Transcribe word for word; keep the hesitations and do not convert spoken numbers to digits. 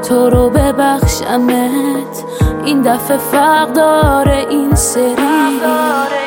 تو رو ببخشمت، این دفعه فرق داره این سری.